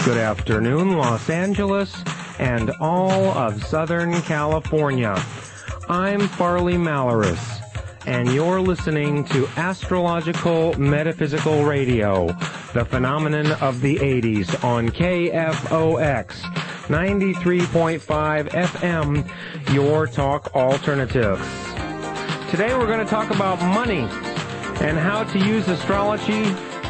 Good afternoon, Los Angeles, and all of Southern California. I'm Farley Malaris, and you're listening to Astrological Metaphysical Radio, the phenomenon of the 80s on KFOX 93.5 FM, your talk alternatives. Today we're going to talk about money and how to use astrology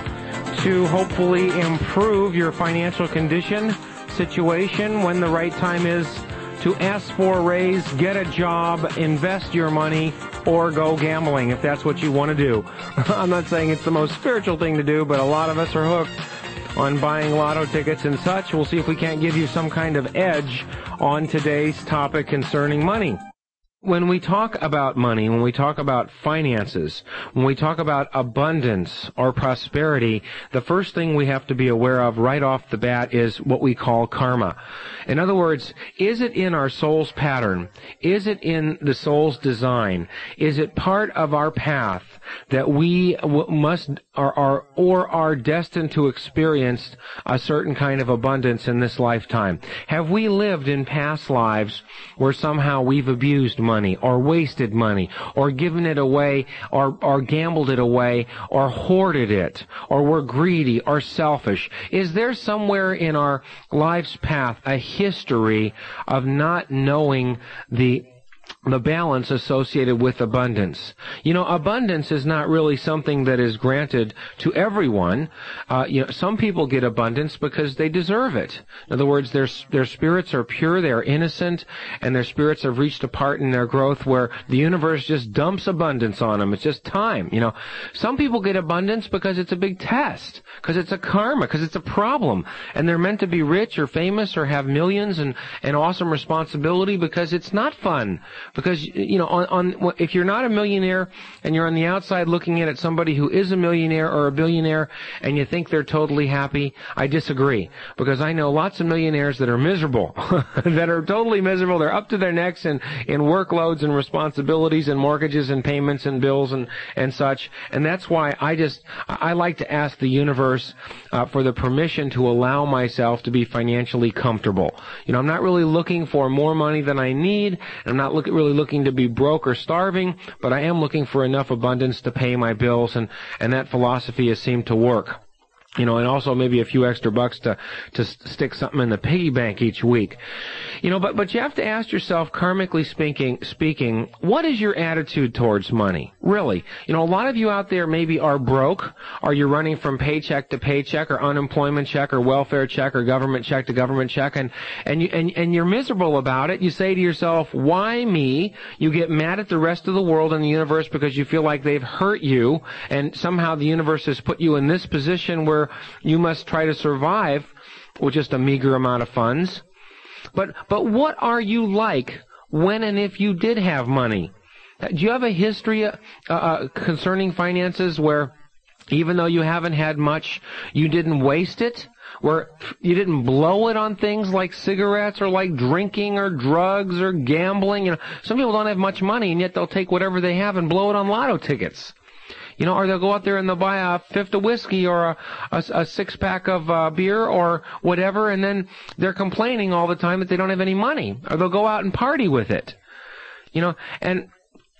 to hopefully improve your financial condition, situation, when the right time is to ask for a raise, get a job, invest your money, or go gambling if that's what you want to do. I'm not saying it's the most spiritual thing to do, but a lot of us are hooked on buying lotto tickets and such. We'll see if we can't give you some kind of edge on today's topic concerning money. When we talk about money, when we talk about finances, when we talk about abundance or prosperity, the first thing we have to be aware of right off the bat is what we call karma. In other words, is it in our soul's pattern? Is it in the soul's design? Is it part of our path that we must or are destined to experience a certain kind of abundance in this lifetime? Have we lived in past lives where somehow we've abused money, or wasted money, or given it away, or gambled it away, or hoarded it, or were greedy or selfish? Is there somewhere in our life's path a history of not knowing the balance associated with abundance? You know, abundance is not really something that is granted to everyone. Some people get abundance because they deserve it. In other words, their spirits are pure, they are innocent, and their spirits have reached a part in their growth where the universe just dumps abundance on them. It's just time. You know, some people get abundance because it's a big test, because it's a karma, because it's a problem, and they're meant to be rich or famous or have millions and awesome responsibility because it's not fun. Because, you know, if you're not a millionaire and you're on the outside looking in at somebody who is a millionaire or a billionaire and you think they're totally happy, I disagree. Because I know lots of millionaires that are miserable, that are totally miserable. They're up to their necks in workloads and responsibilities and mortgages and payments and bills and such. And that's why I like to ask the universe for the permission to allow myself to be financially comfortable. You know, I'm not really looking for more money than I need. I'm not really looking to be broke or starving, but I am looking for enough abundance to pay my bills, and that philosophy has seemed to work. You know, and also maybe a few extra bucks to stick something in the piggy bank each week. You know, but you have to ask yourself, karmically speaking, what is your attitude towards money? Really? You know, a lot of you out there maybe are broke, or you're running from paycheck to paycheck, or unemployment check, or welfare check, or government check to government check, and you're miserable about it. You say to yourself, why me? You get mad at the rest of the world and the universe because you feel like they've hurt you, and somehow the universe has put you in this position where you must try to survive with just a meager amount of funds. But what are you like when and if you did have money? Do you have a history concerning finances where even though you haven't had much, you didn't waste it? Where you didn't blow it on things like cigarettes or like drinking or drugs or gambling? You know, some people don't have much money, and yet they'll take whatever they have and blow it on lotto tickets. You know, or they'll go out there and they'll buy a fifth of whiskey or a six-pack of beer or whatever, and then they're complaining all the time that they don't have any money. Or they'll go out and party with it. You know, and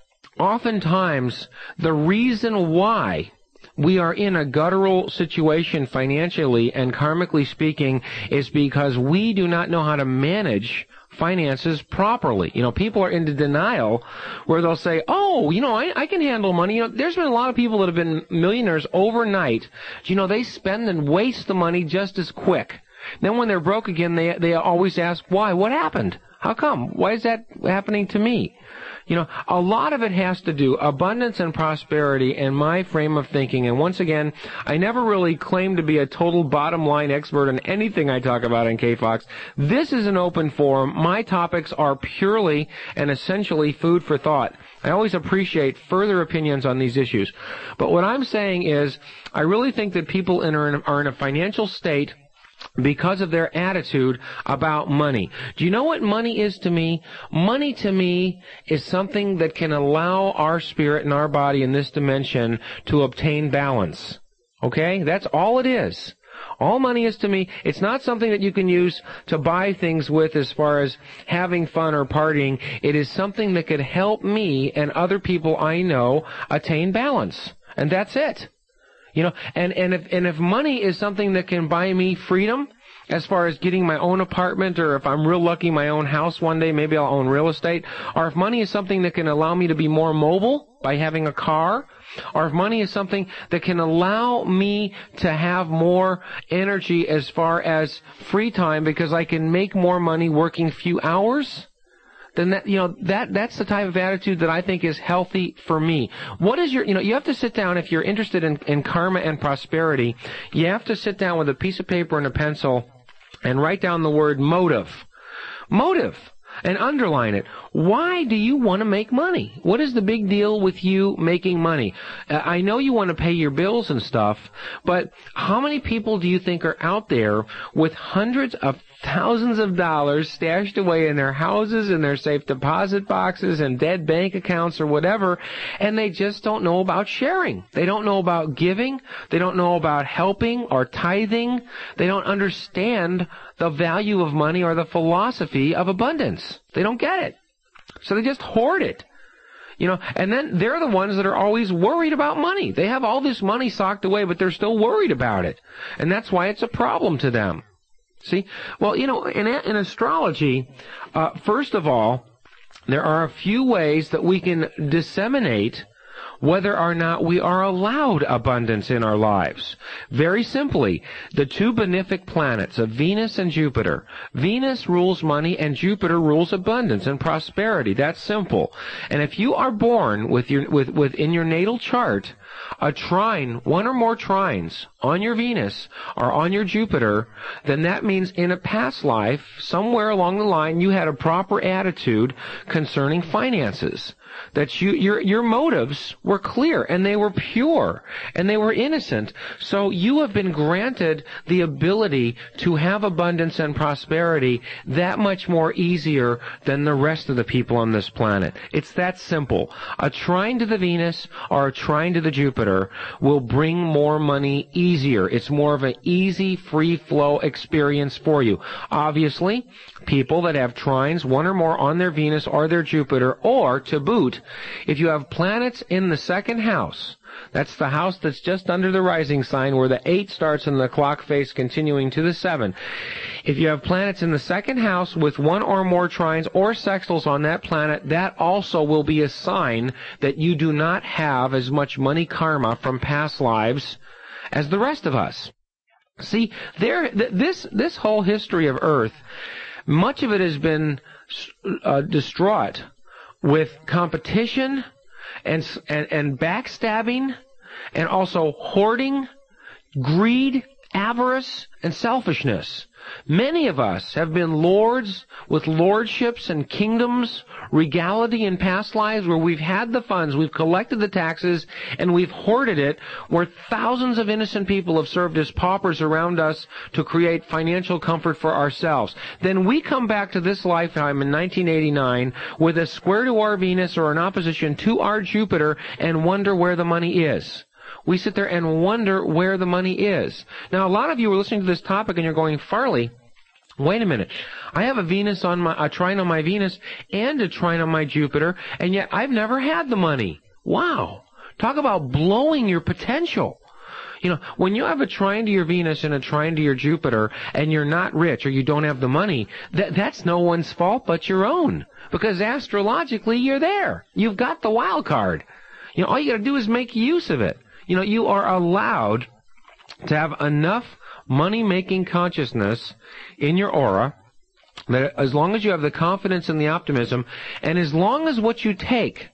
oftentimes the reason why we are in a guttural situation financially and karmically speaking is because we do not know how to manage finances properly. You know, people are into denial where they'll say, oh, you know, I can handle money. You know, there's been a lot of people that have been millionaires overnight. You know, they spend and waste the money just as quick. Then when they're broke again, they always ask, why? What happened? How come? Why is that happening to me? You know, a lot of it has to do abundance and prosperity and my frame of thinking. And once again, I never really claim to be a total bottom line expert on anything I talk about on KFOX. This is an open forum. My topics are purely and essentially food for thought. I always appreciate further opinions on these issues. But what I'm saying is, I really think that people are in a financial state because of their attitude about money. Do you know what money is to me? Money to me is something that can allow our spirit and our body in this dimension to obtain balance. Okay? That's all it is. All money is to me, it's not something that you can use to buy things with as far as having fun or partying. It is something that could help me and other people I know attain balance. And that's it. You know, and if money is something that can buy me freedom, as far as getting my own apartment, or if I'm real lucky, my own house one day, maybe I'll own real estate, or if money is something that can allow me to be more mobile by having a car, or if money is something that can allow me to have more energy as far as free time because I can make more money working few hours, then that's the type of attitude that I think is healthy for me. What is you have to sit down, if you're interested in karma and prosperity, you have to sit down with a piece of paper and a pencil and write down the word motive. Motive. And underline it. Why do you want to make money? What is the big deal with you making money? I know you want to pay your bills and stuff, but how many people do you think are out there with hundreds of thousands of dollars stashed away in their houses, in their safe deposit boxes, and dead bank accounts or whatever, and they just don't know about sharing? They don't know about giving. They don't know about helping or tithing. They don't understand the value of money or the philosophy of abundance. They don't get it. So they just hoard it. And then they're the ones that are always worried about money. They have all this money socked away, but they're still worried about it. And that's why it's a problem to them. See? Well, in astrology, first of all, there are a few ways that we can disseminate whether or not we are allowed abundance in our lives. Very simply, the two benefic planets of Venus and Jupiter. Venus rules money and Jupiter rules abundance and prosperity. That's simple. And if you are born within your natal chart, a trine, one or more trines on your Venus or on your Jupiter, then that means in a past life, somewhere along the line, you had a proper attitude concerning finances. That your motives were clear, and they were pure, and they were innocent. So you have been granted the ability to have abundance and prosperity that much more easier than the rest of the people on this planet. It's that simple. A trine to the Venus or a trine to the Jupiter will bring more money easier. It's more of an easy, free flow experience for you. Obviously, people that have trines, one or more on their Venus or their Jupiter, or to boot, if you have planets in the second house, that's the house that's just under the rising sign where the 8 starts and the clock face continuing to the 7. If you have planets in the second house with one or more trines or sextiles on that planet, that also will be a sign that you do not have as much money karma from past lives as the rest of us. See, this whole history of Earth, much of it has been distraught with competition and backstabbing, and also hoarding, greed, avarice, and selfishness. Many of us have been lords with lordships and kingdoms, regality in past lives where we've had the funds, we've collected the taxes, and we've hoarded it, where thousands of innocent people have served as paupers around us to create financial comfort for ourselves. Then we come back to this lifetime in 1989 with a square to our Venus or an opposition to our Jupiter and wonder where the money is. We sit there and wonder where the money is. Now, a lot of you are listening to this topic and you're going, Farley, wait a minute. I have a trine on my Venus and a trine on my Jupiter, and yet I've never had the money. Wow. Talk about blowing your potential. When you have a trine to your Venus and a trine to your Jupiter, and you're not rich or you don't have the money, that's no one's fault but your own. Because astrologically, you're there. You've got the wild card. All you got to do is make use of it. You are allowed to have enough money-making consciousness in your aura that as long as you have the confidence and the optimism, and as long as what you take,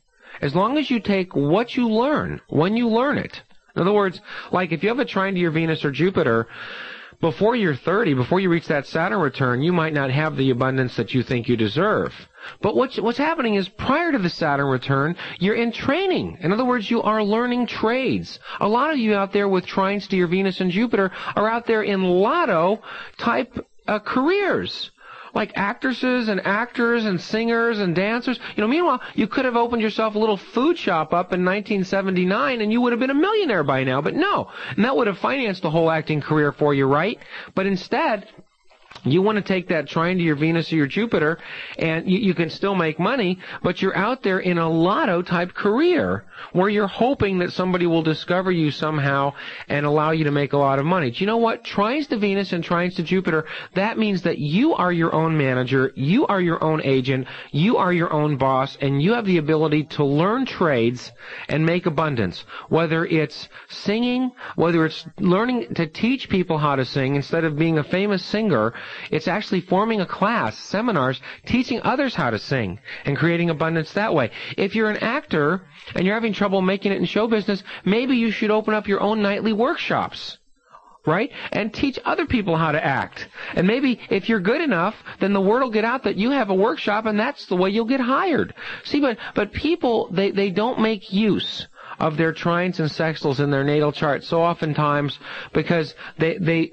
what you learn when you learn it. In other words, like if you have a trine to your Venus or Jupiter, before you're 30, before you reach that Saturn return, you might not have the abundance that you think you deserve. But what's happening is prior to the Saturn return, you're in training. In other words, you are learning trades. A lot of you out there with trines to your Venus and Jupiter are out there in lotto-type careers. like actresses and actors and singers and dancers. Meanwhile, you could have opened yourself a little food shop up in 1979 and you would have been a millionaire by now, but no. And that would have financed the whole acting career for you, right? But instead, you want to take that trine to your Venus or your Jupiter, and you can still make money, but you're out there in a lotto-type career where you're hoping that somebody will discover you somehow and allow you to make a lot of money. Do you know what? Trines to Venus and trines to Jupiter, that means that you are your own manager, you are your own agent, you are your own boss, and you have the ability to learn trades and make abundance. Whether it's singing, whether it's learning to teach people how to sing instead of being a famous singer, it's actually forming a class, seminars, teaching others how to sing and creating abundance that way. If you're an actor and you're having trouble making it in show business, maybe you should open up your own nightly workshops, right? And teach other people how to act. And maybe if you're good enough, then the word will get out that you have a workshop and that's the way you'll get hired. See, but people, they don't make use of their trines and sextiles in their natal chart so oftentimes because they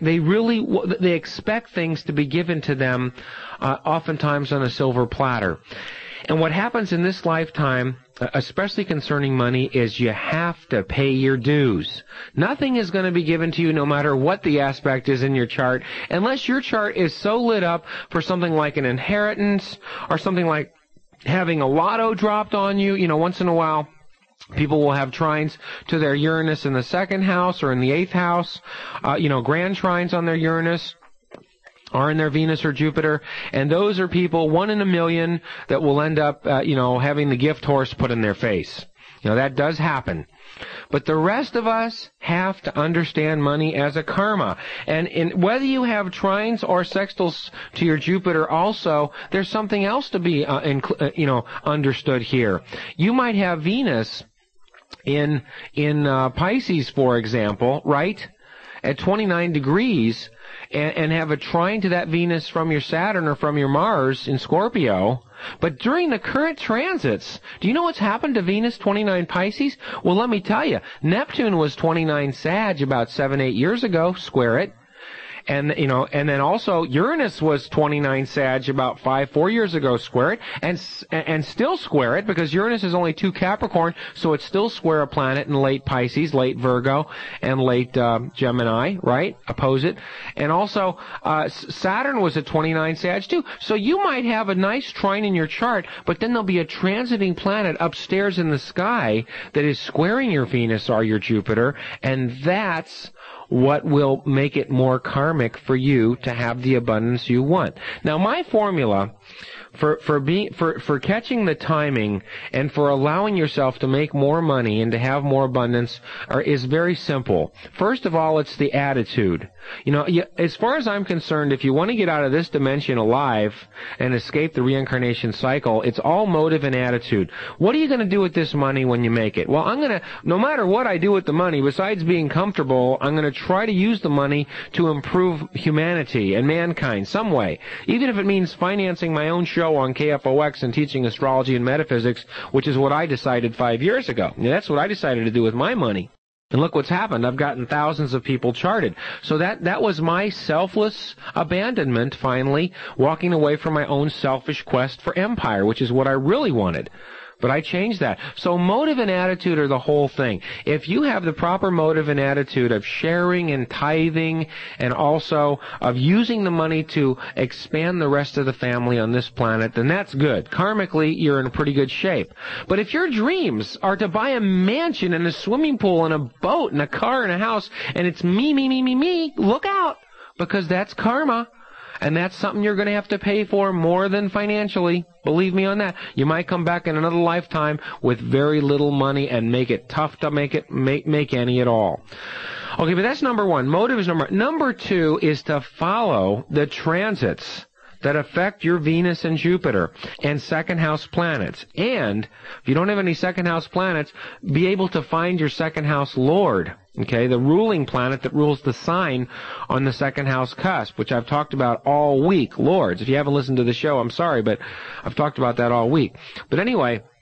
expect things to be given to them oftentimes on a silver platter. And what happens in this lifetime, especially concerning money, is you have to pay your dues. Nothing is going to be given to you no matter what the aspect is in your chart, unless your chart is so lit up for something like an inheritance or something like having a lotto dropped on you. Once in a while, people will have trines to their Uranus in the second house or in the eighth house, grand trines on their Uranus or in their Venus or Jupiter, and those are people, 1 in a million, that will end up, having the gift horse put in their face. That does happen. But the rest of us have to understand money as a karma. And whether you have trines or sextiles to your Jupiter also, there's something else to be, understood here. You might have Venus in Pisces, for example, right, at 29 degrees, and have a trine to that Venus from your Saturn or from your Mars in Scorpio. But during the current transits, do you know what's happened to Venus 29 Pisces? Well, let me tell you, Neptune was 29 Sag about 7-8 years ago, square it. And then also Uranus was 29 Sag about 4 years ago, square it, and still square it, because Uranus is only 2 Capricorn, so it's still square a planet in late Pisces, late Virgo, and late Gemini, right? Oppose it. And also Saturn was at 29 Sag too. So you might have a nice trine in your chart, but then there'll be a transiting planet upstairs in the sky that is squaring your Venus or your Jupiter, and that's what will make it more karmic for you to have the abundance you want. Now, my formula for catching the timing and for allowing yourself to make more money and to have more abundance is very simple. First of all, it's the attitude. As far as I'm concerned, if you want to get out of this dimension alive and escape the reincarnation cycle, it's all motive and attitude. What are you going to do with this money when you make it? Well, no matter what I do with the money, besides being comfortable, I'm going to try to use the money to improve humanity and mankind some way. Even if it means financing my own show on KFOX and teaching astrology and metaphysics, which is what I decided 5 years ago. That's what I decided to do with my money. And look what's happened. I've gotten thousands of people charted. So that was my selfless abandonment, finally, walking away from my own selfish quest for empire, which is what I really wanted. But I changed that. So motive and attitude are the whole thing. If you have the proper motive and attitude of sharing and tithing and also of using the money to expand the rest of the family on this planet, then that's good. Karmically, you're in pretty good shape. But if your dreams are to buy a mansion and a swimming pool and a boat and a car and a house, and it's me, look out, because that's karma. And that's something you're going to have to pay for more than financially. Believe me on that. You might come back in another lifetime with very little money and make it tough to make any at all. Okay, but that's number one. Motive is number one. Number two is to follow the transits that affect your Venus and Jupiter and second house planets. And if you don't have any second house planets, be able to find your second house lord. Okay, the ruling planet that rules the sign on the second house cusp, which I've talked about all week. Lords, if you haven't listened to the show, I'm sorry, but I've talked about that all week. But anyway,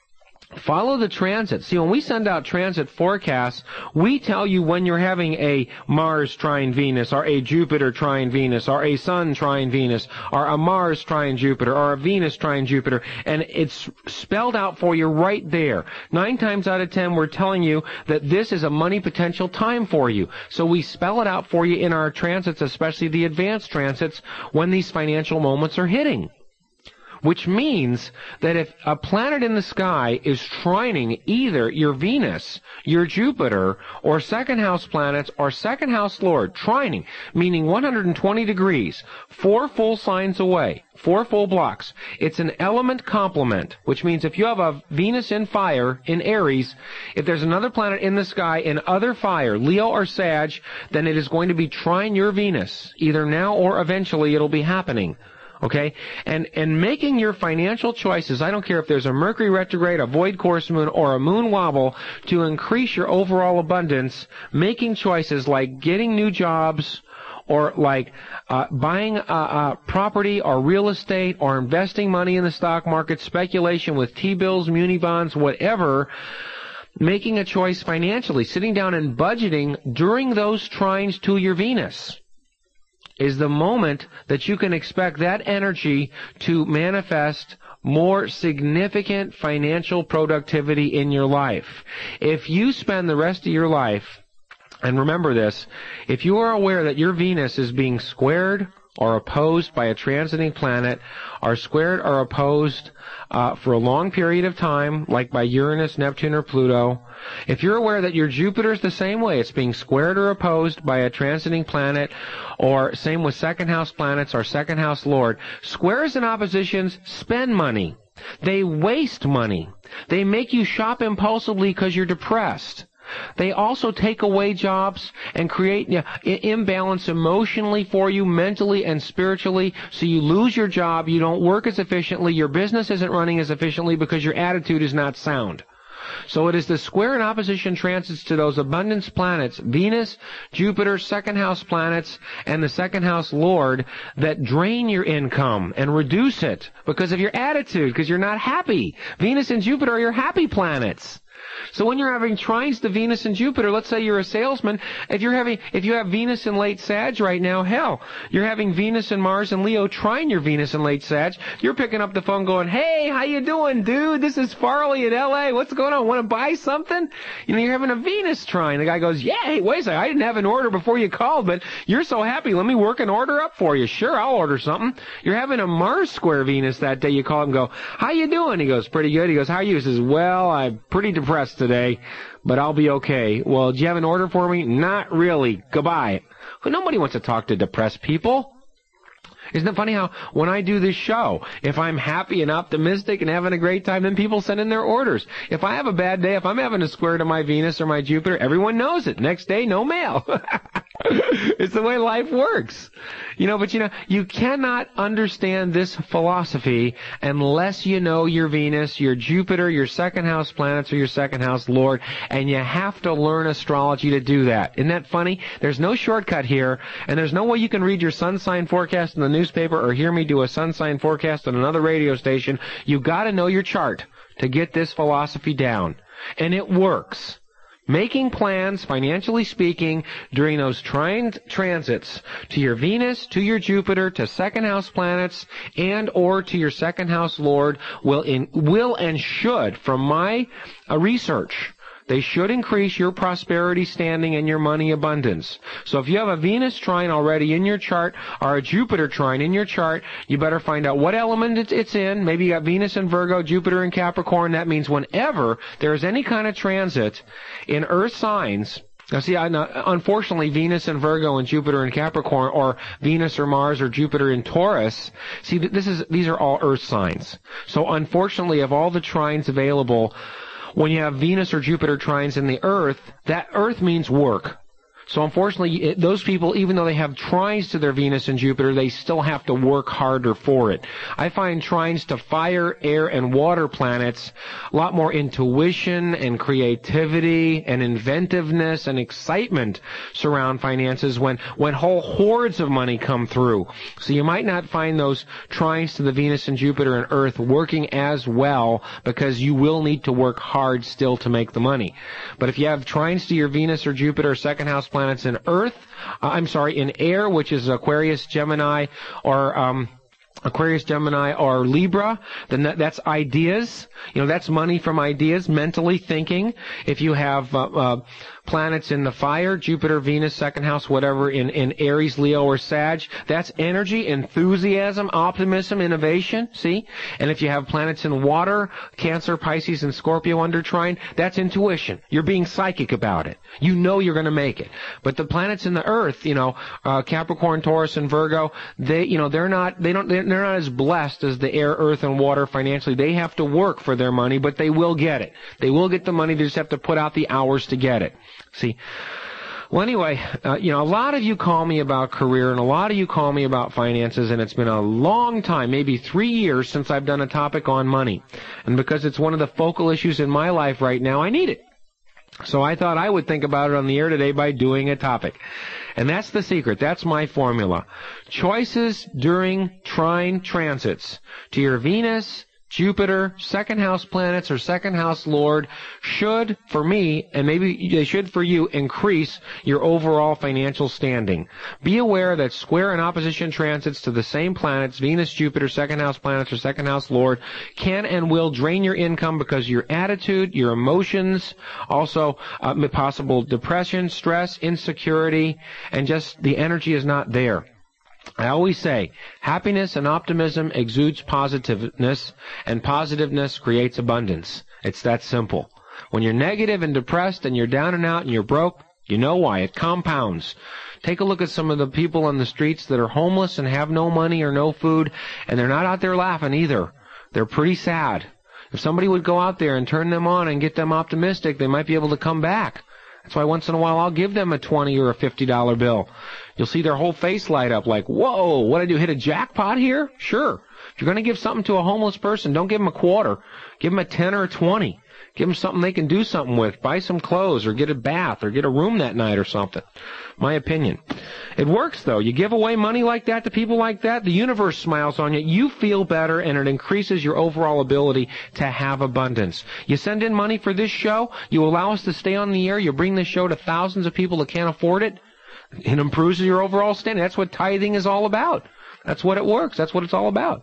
Follow the transit. See, when we send out transit forecasts, we tell you when you're having a Mars trine Venus, or a Jupiter trine Venus, or a Sun trine Venus, or a Mars trine Jupiter, or a Venus trine Jupiter, and it's spelled out for you right there. 9 times out of 10, we're telling you that this is a money potential time for you. So we spell it out for you in our transits, especially the advanced transits, when these financial moments are hitting. Which means that if a planet in the sky is trining either your Venus, your Jupiter, or second house planets, or second house Lord, trining, meaning 120 degrees, 4 full signs away, 4 full blocks. It's an element complement, which means if you have a Venus in fire, in Aries, if there's another planet in the sky in other fire, Leo or Sag, then it is going to be trine your Venus. Either now or eventually it'll be happening. Okay? And making your financial choices, I don't care if there's a Mercury retrograde, a void course moon, or a moon wobble, to increase your overall abundance, making choices like getting new jobs, or like buying property or real estate, or investing money in the stock market, speculation with T-bills, muni bonds, whatever, making a choice financially, sitting down and budgeting during those trines to your Venus, is the moment that you can expect that energy to manifest more significant financial productivity in your life. If you spend the rest of your life, and remember this, if you are aware that your Venus is being squared or opposed by a transiting planet, or squared or opposed for a long period of time, like by Uranus, Neptune, or Pluto, if you're aware that your Jupiter is the same way, it's being squared or opposed by a transiting planet, or same with second house planets or second house Lord, squares and oppositions spend money. They waste money. They make you shop impulsively because you're depressed. They also take away jobs and create imbalance emotionally for you, mentally and spiritually, so you lose your job, you don't work as efficiently, your business isn't running as efficiently because your attitude is not sound. So it is the square and opposition transits to those abundance planets, Venus, Jupiter, second house planets, and the second house Lord, that drain your income and reduce it because of your attitude, because you're not happy. Venus and Jupiter are your happy planets. So when you're having trines to Venus and Jupiter, let's say you're a salesman, if you have Venus in late Sag right now, hell, you're having Venus and Mars and Leo trine your Venus in late Sag, you're picking up the phone going, hey, how you doing, dude? This is Farley in LA. What's going on? Want to buy something? You know, you're having a Venus trine. The guy goes, yeah, hey, wait a second. I didn't have an order before you called, but you're so happy. Let me work an order up for you. Sure, I'll order something. You're having a Mars square Venus that day. You call him and go, how you doing? He goes, pretty good. He goes, how are you? He says, well, I'm pretty depressed today, but I'll be okay. Well, do you have an order for me? Not really. Goodbye. Well, nobody wants to talk to depressed people. Isn't it funny how when I do this show, if I'm happy and optimistic and having a great time, then people send in their orders. If I have a bad day, if I'm having a square to my Venus or my Jupiter, everyone knows it. Next day, no mail. It's the way life works. But you cannot understand this philosophy unless you know your Venus, your Jupiter, your second house planets, or your second house Lord, and you have to learn astrology to do that. Isn't that funny? There's no shortcut here, and there's no way you can read your sun sign forecast in the newspaper or hear me do a sun sign forecast on another radio station. You got to know your chart to get this philosophy down, and it works. Making plans, financially speaking, during those transits to your Venus, to your Jupiter, to second house planets, and or to your second house Lord will and should, from my research, they should increase your prosperity standing and your money abundance. So if you have a Venus trine already in your chart or a Jupiter trine in your chart, you better find out what element it's in. Maybe you got Venus in Virgo, Jupiter in Capricorn. That means whenever there is any kind of transit in Earth signs. Now, see, unfortunately, Venus in Virgo and Jupiter in Capricorn, or Venus or Mars or Jupiter in Taurus, see, these are all Earth signs. So unfortunately, of all the trines available, when you have Venus or Jupiter trines in the Earth, that Earth means work. So unfortunately, those people, even though they have trines to their Venus and Jupiter, they still have to work harder for it. I find trines to fire, air, and water planets a lot more intuition and creativity and inventiveness and excitement surround finances when whole hordes of money come through. So you might not find those trines to the Venus and Jupiter and Earth working as well because you will need to work hard still to make the money. But if you have trines to your Venus or Jupiter second house planets in in air, which is Aquarius, Gemini, or Libra, then that's ideas. That's money from ideas, mentally thinking. If you have planets in the fire, Jupiter, Venus, second house, whatever, in Aries, Leo, or Sag, that's energy, enthusiasm, optimism, innovation, see? And if you have planets in water, Cancer, Pisces, and Scorpio under trine, that's intuition. You're being psychic about it. You know you're going to make it. But the planets in the Earth, Capricorn, Taurus, and Virgo, they're not as blessed as the air, earth, and water financially. They have to work for their money, but they will get it. They will get the money. They just have to put out the hours to get it. See? Well, anyway, a lot of you call me about career, and a lot of you call me about finances, and it's been a long time, maybe 3 years, since I've done a topic on money. And because it's one of the focal issues in my life right now, I need it. So I thought I would think about it on the air today by doing a topic. And that's the secret. That's my formula. Choices during trine transits to your Venus, Jupiter, second house planets, or second house lord should, for me, and maybe they should for you, increase your overall financial standing. Be aware that square and opposition transits to the same planets, Venus, Jupiter, second house planets, or second house lord, can and will drain your income because your attitude, your emotions, also possible depression, stress, insecurity, and just the energy is not there. I always say, happiness and optimism exudes positiveness, and positiveness creates abundance. It's that simple. When you're negative and depressed and you're down and out and you're broke, you know why. It compounds. Take a look at some of the people on the streets that are homeless and have no money or no food, and they're not out there laughing either. They're pretty sad. If somebody would go out there and turn them on and get them optimistic, they might be able to come back. That's why once in a while I'll give them a $20 or a $50 bill. You'll see their whole face light up like, whoa, what'd I do, hit a jackpot here? Sure. If you're going to give something to a homeless person, don't give them a quarter. Give them a 10 or a 20. Give them something they can do something with. Buy some clothes or get a bath or get a room that night or something. My opinion. It works, though. You give away money like that to people like that, the universe smiles on you. You feel better, and it increases your overall ability to have abundance. You send in money for this show. You allow us to stay on the air. You bring this show to thousands of people that can't afford it. It improves your overall standing. That's what tithing is all about. That's what it works. That's what it's all about.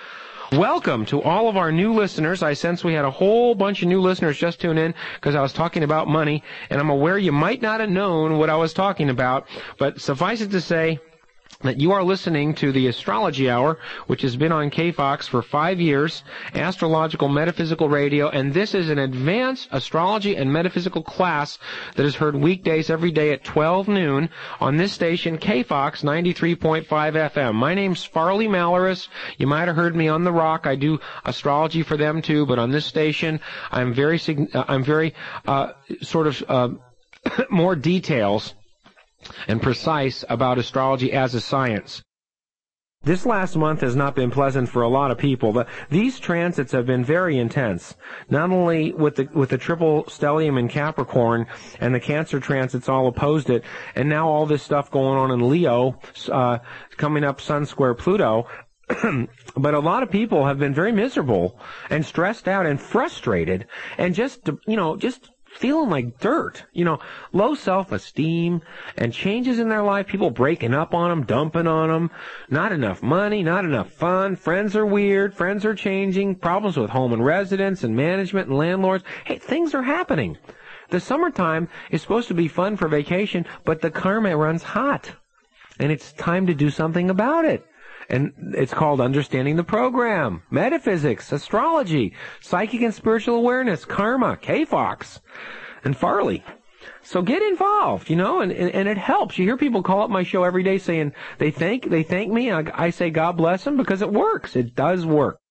Welcome to all of our new listeners. I sense we had a whole bunch of new listeners just tune in because I was talking about money, and I'm aware you might not have known what I was talking about, but suffice it to say that you are listening to the Astrology Hour, which has been on KFOX for 5 years, Astrological Metaphysical Radio, and this is an advanced astrology and metaphysical class that is heard weekdays every day at 12 noon on this station, KFOX 93.5 FM. My name's Farley Malaris. You might have heard me on The Rock. I do astrology for them too, but on this station, I'm very more details and precise about astrology as a science. This last month has not been pleasant for a lot of people. These transits have been very intense, not only with the triple stellium in Capricorn and the Cancer transits all opposed it, and now all this stuff going on in Leo, coming up Sun square Pluto. But a lot of people have been very miserable and stressed out and frustrated and just feeling like dirt, low self-esteem and changes in their life, people breaking up on them, dumping on them, not enough money, not enough fun, friends are weird, friends are changing, problems with home and residence and management and landlords. Hey, things are happening. The summertime is supposed to be fun for vacation, but the karma runs hot, and it's time to do something about it. And it's called Understanding the Program, Metaphysics, Astrology, Psychic and Spiritual Awareness, Karma, KFOX, and Farley. So get involved, and it helps. You hear people call up my show every day saying they thank me. I say God bless them because it works. It does work.